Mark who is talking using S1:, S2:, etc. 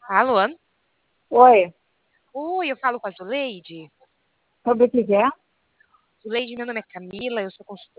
S1: Alô?
S2: Oi,
S1: Oi, eu falo com a Zuleide?
S2: sobre o que é?
S1: Zuleide, meu nome é Camila, eu sou